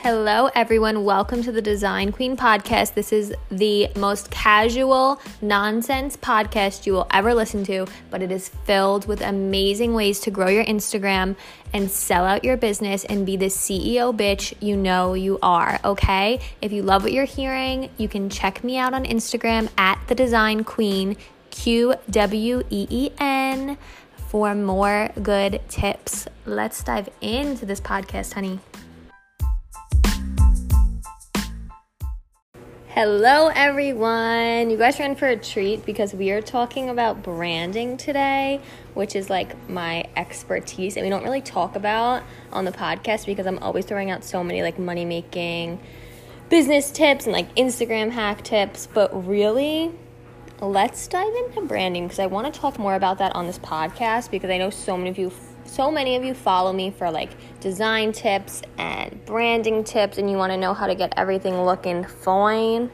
Hello, everyone. Welcome to the Design Queen podcast. This is the most casual nonsense podcast you will ever listen to, but it is filled with amazing ways to grow your Instagram and sell out your business and be the CEO bitch you know you are, okay? If you love what you're hearing, you can check me out on Instagram at the Design Queen, QWEEN, for more good tips. Let's dive into this podcast, honey. Hello, everyone. You guys are in for a treat because we are talking about branding today, which is like my expertise, and we don't really talk about on the podcast because I'm always throwing out so many like money making business tips and like Instagram hack tips. But really, let's dive into branding because I want to talk more about that on this podcast because I know so many of you follow me for like design tips and branding tips, and you want to know how to get everything looking fine.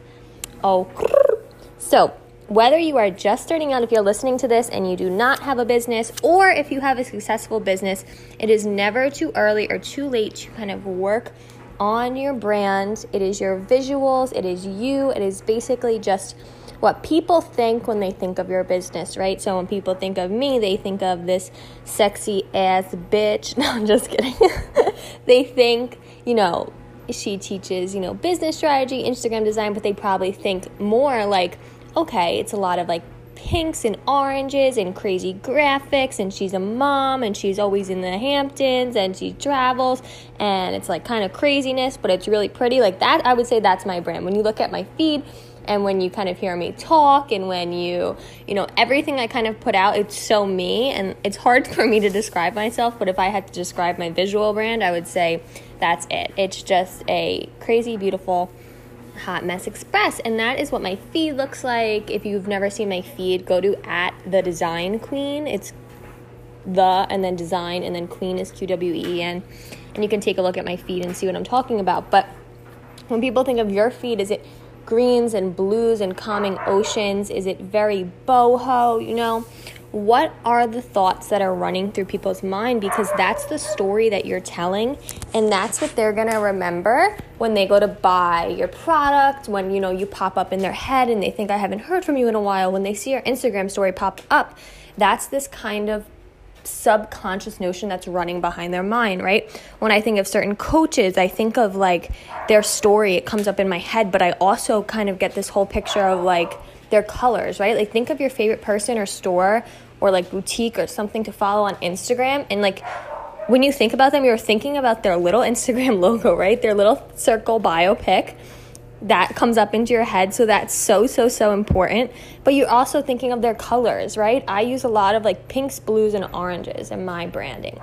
So whether you are just starting out, if you're listening to this and you do not have a business, or if you have a successful business, it is never too early or too late to kind of work on your brand. It is your visuals, it is you, it is basically just what people think when they think of your business, right? So when people think of me, they think of this sexy ass bitch. No, I'm just kidding. They think, she teaches, business strategy, Instagram design, but they probably think more like, okay, it's a lot of like pinks and oranges and crazy graphics, and she's a mom and she's always in the Hamptons and she travels and it's like kind of craziness, but it's really pretty. Like that, I would say that's my brand. When you look at my feed, and when you kind of hear me talk, and when you everything I kind of put out, it's so me, and it's hard for me to describe myself, but if I had to describe my visual brand, I would say that's it. It's just a crazy, beautiful, hot mess express, and that is what my feed looks like. If you've never seen my feed, go to @theDesignQueen. It's the, and then design, and then queen is QWEEN, and you can take a look at my feed and see what I'm talking about. But when people think of your feed, is it greens and blues and calming oceans? Is it very boho? What are the thoughts that are running through people's mind? Because that's the story that you're telling, and that's what they're gonna remember when they go to buy your product, when you pop up in their head and they think, I haven't heard from you in a while. When they see your Instagram story pop up, that's this kind of subconscious notion that's running behind their mind, right? When I think of certain coaches, I think of like their story, it comes up in my head, but I also kind of get this whole picture of like their colors, right? Like think of your favorite person or store or like boutique or something to follow on Instagram, and like when you think about them, you're thinking about their little Instagram logo, right? Their little circle bio pic that comes up into your head. So that's so important. But you're also thinking of their colors, right? I use a lot of like pinks, blues, and oranges in my branding.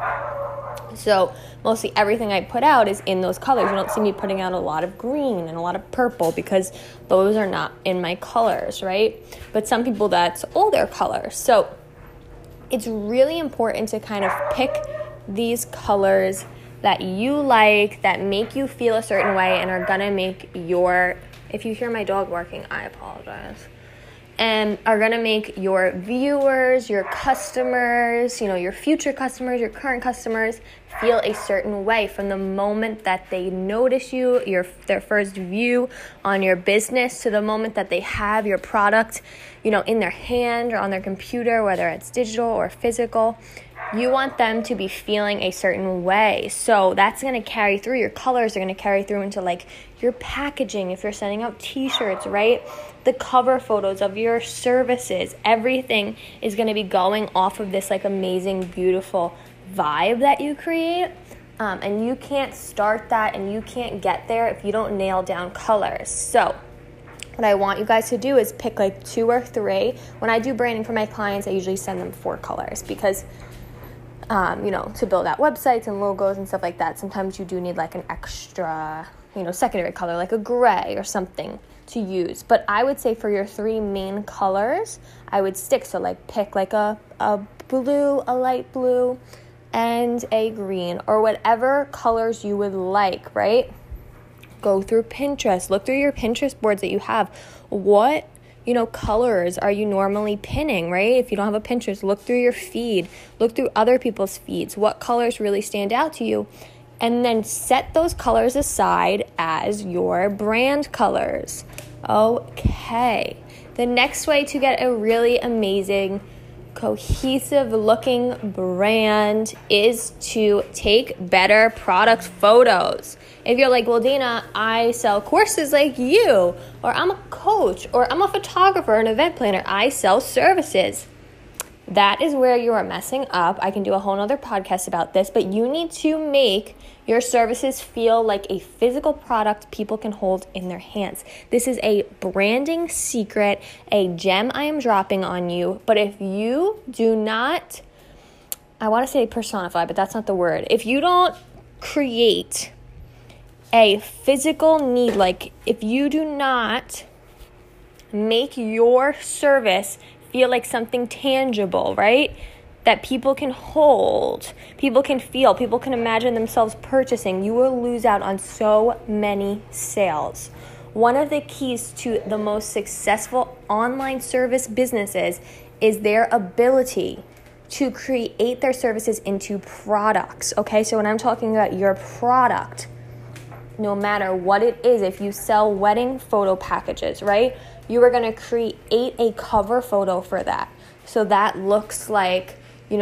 So mostly everything I put out is in those colors. You don't see me putting out a lot of green and a lot of purple because those are not in my colors, right? But some people, that's all their colors. So it's really important to kind of pick these colors that you like, that make you feel a certain way and are gonna make if you hear my dog barking, I apologize, and are gonna make your viewers, your customers, your future customers, your current customers feel a certain way from the moment that they notice you, their first view on your business, to the moment that they have your product, in their hand or on their computer, whether it's digital or physical. You want them to be feeling a certain way. So that's going to carry through. Your colors are going to carry through into like your packaging. If you're sending out t-shirts, right? The cover photos of your services, everything is going to be going off of this like amazing, beautiful vibe that you create. And you can't start that and you can't get there if you don't nail down colors. So what I want you guys to do is pick like 2 or 3. When I do branding for my clients, I usually send them 4 colors because to build out websites and logos and stuff like that, sometimes you do need like an extra, secondary color, like a gray or something to use. But I would say for your 3 main colors, I would stick. So like pick like a blue, a light blue, and a green, or whatever colors you would like, right? Go through Pinterest, look through your Pinterest boards that you have. What colors are you normally pinning, right? If you don't have a Pinterest, look through your feed, look through other people's feeds. What colors really stand out to you? and then set those colors aside as your brand colors. Okay. The next way to get a really amazing, cohesive looking brand is to take better product photos. If you're like, well, Dana, I sell courses like you, or I'm a coach, or I'm a photographer, an event planner, I sell services. That is where you are messing up. I can do a whole nother podcast about this, but you need to make your services feel like a physical product people can hold in their hands. This is a branding secret, a gem I am dropping on you. But if you do not, I want to say personify, but that's not the word. If you don't create a physical need, like if you do not make your service feel like something tangible, right? That people can hold, people can feel, people can imagine themselves purchasing, you will lose out on so many sales. One of the keys to the most successful online service businesses is their ability to create their services into products, okay? So when I'm talking about your product, no matter what it is, if you sell wedding photo packages, right? You are going to create a cover photo for that. So that looks like,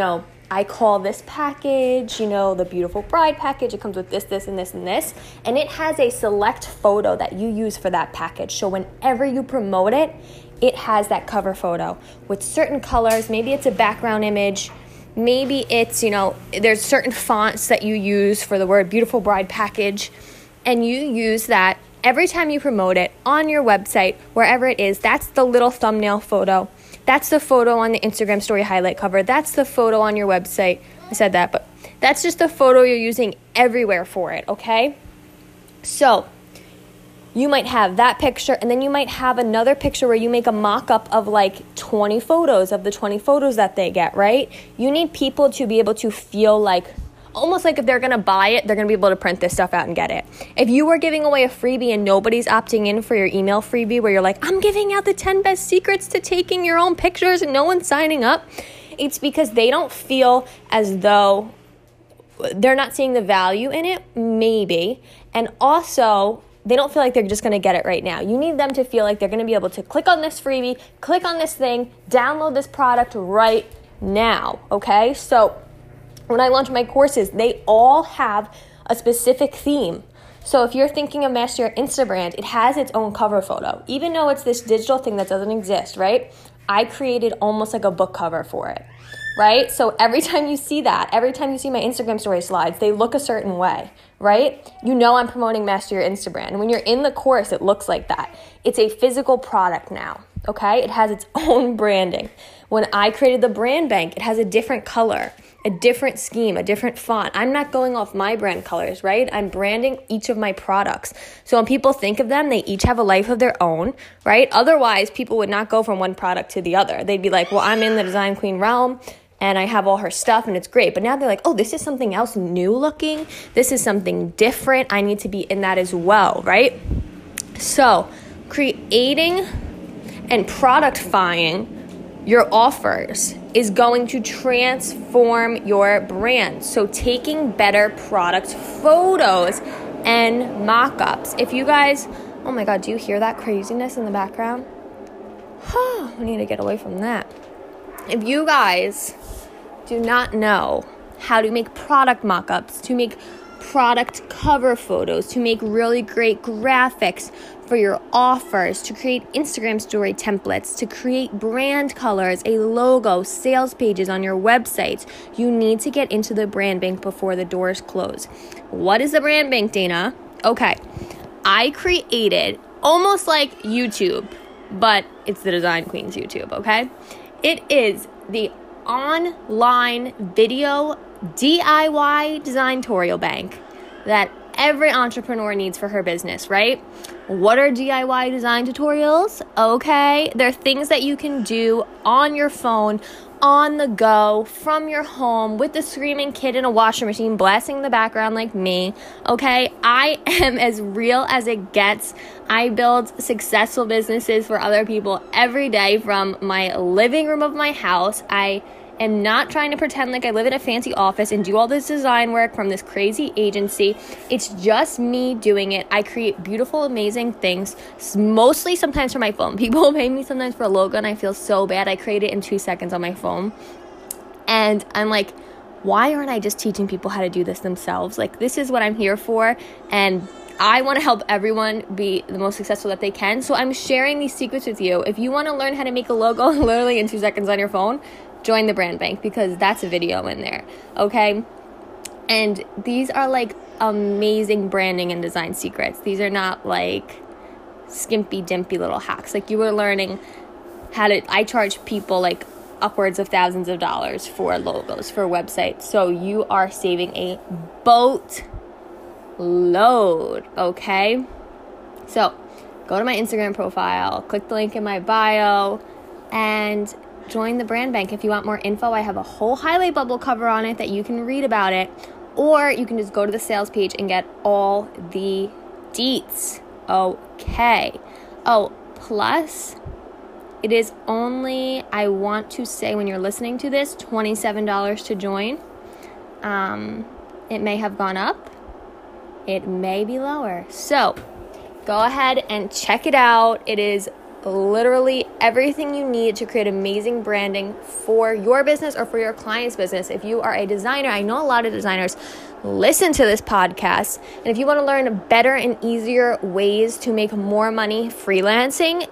I call this package, the beautiful bride package. It comes with this, this, and this, and this. And it has a select photo that you use for that package. So whenever you promote it, it has that cover photo with certain colors. Maybe it's a background image. Maybe it's, there's certain fonts that you use for the word beautiful bride package. And you use that every time you promote it on your website, wherever it is. That's the little thumbnail photo. That's the photo on the Instagram story highlight cover. That's the photo on your website. I said that, but that's just the photo you're using everywhere for it, okay? So you might have that picture, and then you might have another picture where you make a mock-up of like 20 photos of the 20 photos that they get, right? You need people to be able to feel like, almost like if they're going to buy it, they're going to be able to print this stuff out and get it. If you were giving away a freebie and nobody's opting in for your email freebie where you're like, I'm giving out the 10 best secrets to taking your own pictures and no one's signing up, it's because they don't feel as though they're not seeing the value in it, maybe. And also, they don't feel like they're just going to get it right now. You need them to feel like they're going to be able to click on this freebie, click on this thing, download this product right now, okay? So when I launch my courses, they all have a specific theme. So if you're thinking of Master Your Insta brand, it has its own cover photo. Even though it's this digital thing that doesn't exist, right? I created almost like a book cover for it, right? So every time you see that, every time you see my Instagram story slides, they look a certain way, right? You know I'm promoting Master Your Insta brand. And when you're in the course, it looks like that. It's a physical product now, okay? It has its own branding. When I created the brand bank, it has a different color, a different scheme, a different font. I'm not going off my brand colors, right? I'm branding each of my products. So when people think of them, they each have a life of their own, right? Otherwise, people would not go from one product to the other. They'd be like, well, I'm in the Design Queen realm and I have all her stuff and it's great. But now they're like, oh, this is something else new looking. This is something different. I need to be in that as well, right? So creating and productifying your offers is going to transform your brand. So taking better product photos and mock-ups. If you guys, oh my God, do you hear that craziness in the background? I need to get away from that. If you guys do not know how to make product mock-ups, to make product cover photos, to make really great graphics for your offers, to create Instagram story templates, to create brand colors, a logo, sales pages on your websites, you need to get into the brand bank before the doors close. What is the brand bank, Dana? Okay, I created almost like YouTube, but it's the Design Queen's YouTube, okay? It is the online video DIY design tutorial bank that every entrepreneur needs for her business, right? What are DIY design tutorials? Okay, they're things that you can do on your phone, on the go, from your home, with the screaming kid in a washing machine blasting in the background like me, okay? I am as real as it gets. I build successful businesses for other people every day from my living room of my house. I am not trying to pretend like I live in a fancy office and do all this design work from this crazy agency. It's just me doing it. I create beautiful, amazing things, mostly sometimes for my phone. People pay me sometimes for a logo and I feel so bad. I create it in 2 seconds on my phone. And I'm like, why aren't I just teaching people how to do this themselves? Like, this is what I'm here for, and I want to help everyone be the most successful that they can. So I'm sharing these secrets with you. If you want to learn how to make a logo literally in 2 seconds on your phone, join the Brand Bank, because that's a video in there, okay? And these are like amazing branding and design secrets. These are not like skimpy dimpy little hacks. Like, you were learning how to, I charge people like upwards of thousands of dollars for logos, for websites. So you are saving a boatload, okay? So go to my Instagram profile, click the link in my bio, and join the Brand Bank. If you want more info, I have a whole highlight bubble cover on it that you can read about it, or you can just go to the sales page and get all the deets, okay? Oh, plus, it is only, I want to say when you're listening to this, $27 to join. It may have gone up. It may be lower. So go ahead and check it out. It is literally everything you need to create amazing branding for your business or for your client's business. If you are a designer, I know a lot of designers listen to this podcast. And if you want to learn better and easier ways to make more money freelancing,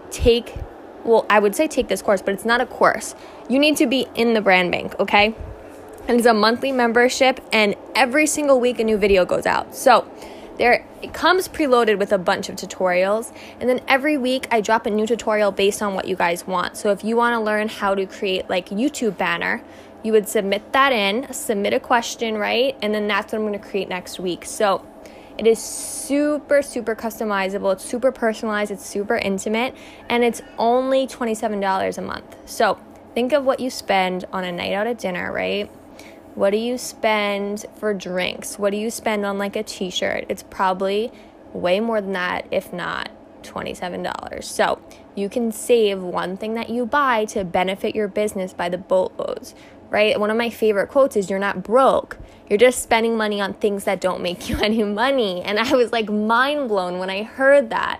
I would say take this course, but it's not a course. You need to be in the Brand Bank, okay? And it's a monthly membership, and every single week a new video goes out. So it comes preloaded with a bunch of tutorials, and then every week I drop a new tutorial based on what you guys want. So if you want to learn how to create like YouTube banner, you would submit a question, right? And then that's what I'm going to create next week. So it is super, super customizable. It's super personalized. It's super intimate. And it's only $27 a month. So think of what you spend on a night out at dinner, right? What do you spend for drinks? What do you spend on like a t-shirt? It's probably way more than that, if not $27. So you can save one thing that you buy to benefit your business by the boatloads, right? One of my favorite quotes is, you're not broke. You're just spending money on things that don't make you any money. And I was like mind blown when I heard that.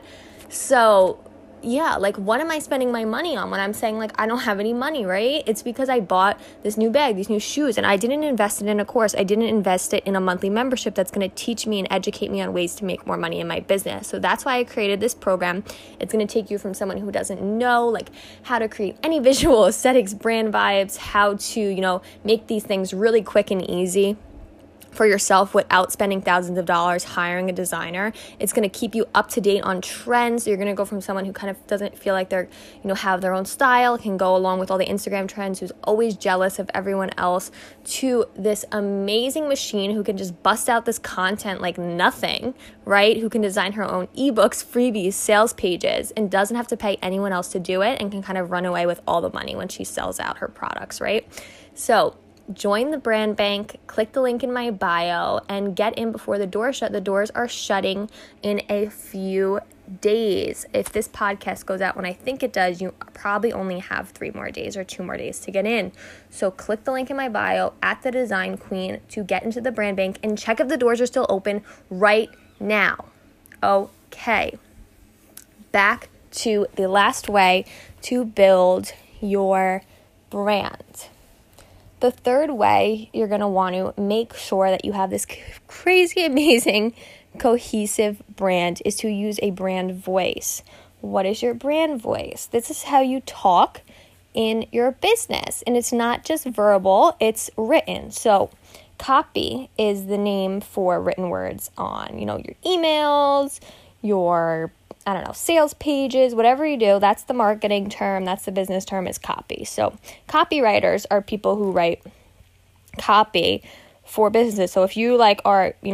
So yeah, like, what am I spending my money on when I'm saying like I don't have any money, right? It's because I bought this new bag, these new shoes, and I didn't invest it in a course. I didn't invest it in a monthly membership that's going to teach me and educate me on ways to make more money in my business. So that's why I created this program. It's going to take you from someone who doesn't know like how to create any visual aesthetics, brand vibes, how to, make these things really quick and easy for yourself without spending thousands of dollars hiring a designer. It's going to keep you up to date on trends. So you're going to go from someone who kind of doesn't feel like they're, have their own style, can go along with all the Instagram trends, who's always jealous of everyone else, to this amazing machine who can just bust out this content like nothing, right? Who can design her own ebooks, freebies, sales pages, and doesn't have to pay anyone else to do it, and can kind of run away with all the money when she sells out her products, right? So join the Brand Bank, click the link in my bio, and get in before the doors shut. The doors are shutting in a few days. If this podcast goes out when I think it does, you probably only have 3 more days or 2 more days to get in. So click the link in my bio at The Design Queen to get into the Brand Bank, and check if the doors are still open right now. Okay. Back to the last way to build your brand. The third way you're going to want to make sure that you have this crazy, amazing, cohesive brand is to use a brand voice. What is your brand voice? This is how you talk in your business. And it's not just verbal, it's written. So copy is the name for written words on, your emails, your sales pages, whatever you do. That's the marketing term. That's the business term, is copy. So copywriters are people who write copy for business. So if you make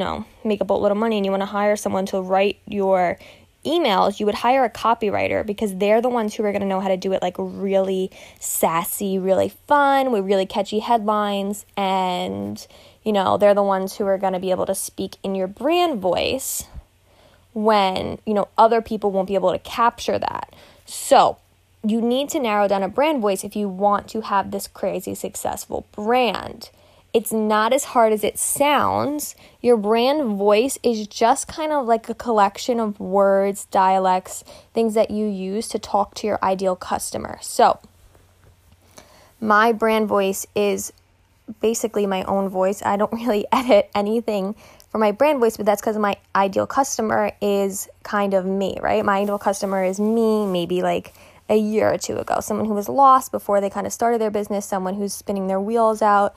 a boatload of money and you want to hire someone to write your emails, you would hire a copywriter, because they're the ones who are going to know how to do it like really sassy, really fun, with really catchy headlines. And, they're the ones who are going to be able to speak in your brand voice when, other people won't be able to capture that. So you need to narrow down a brand voice if you want to have this crazy successful brand. It's not as hard as it sounds. Your brand voice is just kind of like a collection of words, dialects, things that you use to talk to your ideal customer. So, my brand voice is basically my own voice. I don't really edit anything for my brand voice, but that's because my ideal customer is kind of me, right? My ideal customer is me, maybe like a year or two ago. Someone who was lost before they kind of started their business, someone who's spinning their wheels out,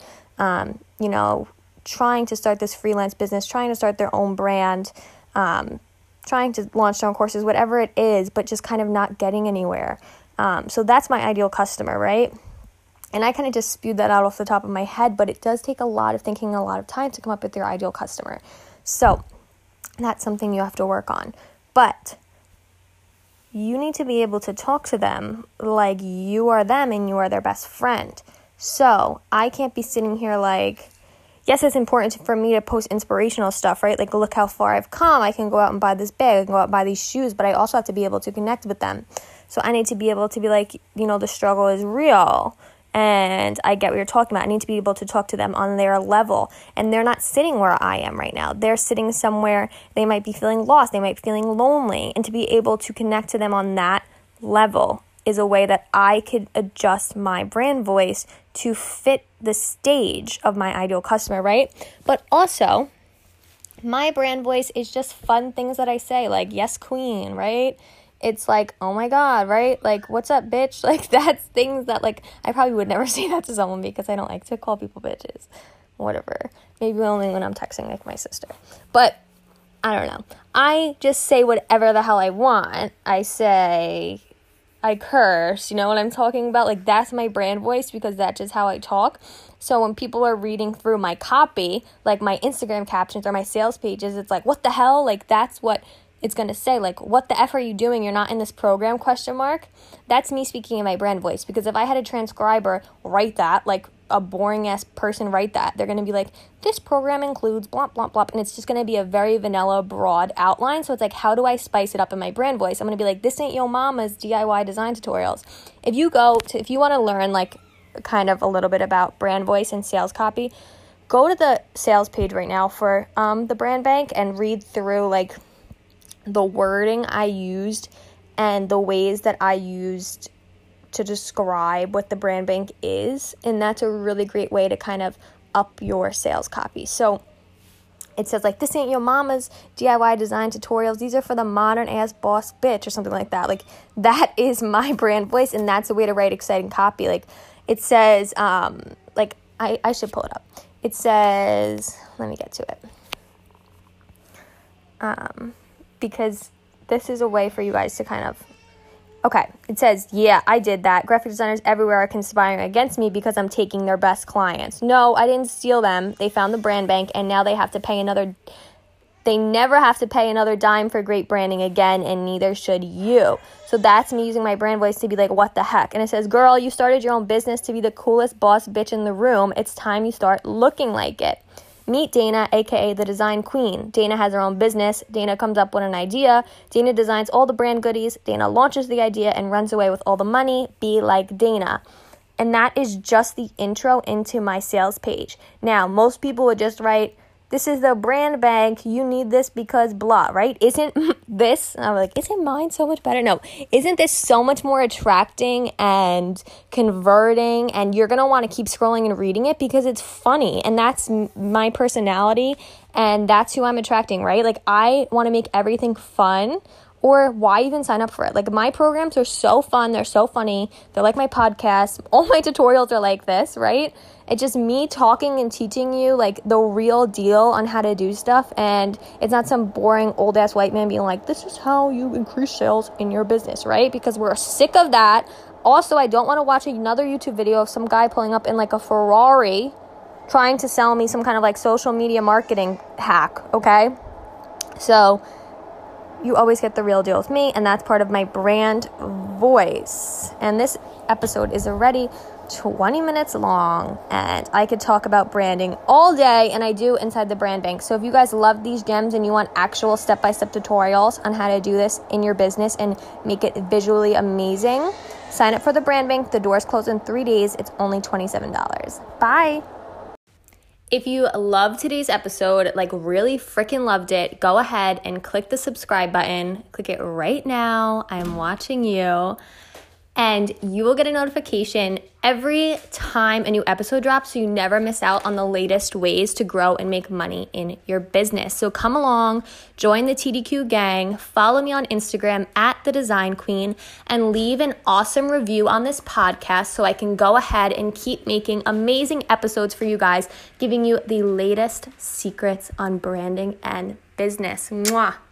trying to start this freelance business, trying to start their own brand, trying to launch their own courses, whatever it is, but just kind of not getting anywhere. So that's my ideal customer, right? And I kind of just spewed that out off the top of my head, but it does take a lot of thinking, a lot of time to come up with your ideal customer. So that's something you have to work on. But you need to be able to talk to them like you are them and you are their best friend. So I can't be sitting here like, yes, it's important for me to post inspirational stuff, right? Like, look how far I've come. I can go out and buy this bag. I can go out and buy these shoes, but I also have to be able to connect with them. So I need to be able to be like, the struggle is real. And I get what you're talking about. I need to be able to talk to them on their level. And they're not sitting where I am right now. They're sitting somewhere. They might be feeling lost. They might be feeling lonely. And to be able to connect to them on that level is a way that I could adjust my brand voice to fit the stage of my ideal customer, right? But also, my brand voice is just fun things that I say, like, yes, queen, right? It's like, oh my God, right? Like, what's up, bitch? Like, that's things that, like, I probably would never say that to someone because I don't like to call people bitches. Whatever. Maybe only when I'm texting, like, my sister. But, I don't know. I just say whatever the hell I want. I curse, you know what I'm talking about? Like, that's my brand voice because that's just how I talk. So when people are reading through my copy, like my Instagram captions or my sales pages, it's like, what the hell? Like, that's what it's going to say. Like, what the F are you doing? You're not in this program, ? That's me speaking in my brand voice. Because if I had a transcriber write that, like a boring ass person write that, they're going to be like, this program includes blah, blah, blah. And it's just going to be a very vanilla, broad outline. So it's like, how do I spice it up in my brand voice? I'm going to be like, this ain't yo mama's DIY design tutorials. If you want to learn like kind of a little bit about brand voice and sales copy, go to the sales page right now for the Brand Bank and read through like the wording I used and the ways that I used to describe what the Brand Bank is. And that's a really great way to kind of up your sales copy. So it says like, this ain't your mama's DIY design tutorials. These are for the modern ass boss bitch or something like that. Like, that is my brand voice. And that's a way to write exciting copy. Like, it says, like, I should pull it up. It says, let me get to it. Because this is a way for you guys to kind of, okay, it says, yeah, I did that. Graphic designers everywhere are conspiring against me because I'm taking their best clients. No, I didn't steal them. They found the Brand Bank, and now they never have to pay another dime for great branding again, and neither should you. So that's me using my brand voice to be like, what the heck? And it says, girl, you started your own business to be the coolest boss bitch in the room. It's time you start looking like it. Meet Dana, aka the Design Queen. Dana has her own business. Dana comes up with an idea. Dana designs all the brand goodies. Dana launches the idea and runs away with all the money. Be like Dana. And that is just the intro into my sales page. Now, most people would just write, this is the Brand Bank. You need this because blah, right? Isn't this, I'm like, isn't mine so much better? No, isn't this so much more attracting and converting? And you're going to want to keep scrolling and reading it because it's funny. And that's my personality. And that's who I'm attracting, right? Like, I want to make everything fun. Or why even sign up for it? Like, my programs are so fun. They're so funny. They're like my podcast. All my tutorials are like this, right? It's just me talking and teaching you, like, the real deal on how to do stuff. And it's not some boring old-ass white man being like, this is how you increase sales in your business, right? Because we're sick of that. Also, I don't want to watch another YouTube video of some guy pulling up in, like, a Ferrari trying to sell me some kind of, like, social media marketing hack, okay? So you always get the real deal with me, and that's part of my brand voice. And this episode is already 20 minutes long, and I could talk about branding all day, and I do inside the Brand Bank. So if you guys love these gems and you want actual step-by-step tutorials on how to do this in your business and make it visually amazing, Sign up for the Brand Bank. The doors close in 3 days. It's only $27. Bye. If you loved today's episode, like really freaking loved it, go ahead and click the subscribe button. Click it right now. I'm watching you. And you will get a notification every time a new episode drops so you never miss out on the latest ways to grow and make money in your business. So come along, join the TDQ gang, follow me on Instagram @TheDesignQueen, and leave an awesome review on this podcast so I can go ahead and keep making amazing episodes for you guys, giving you the latest secrets on branding and business. Mwah!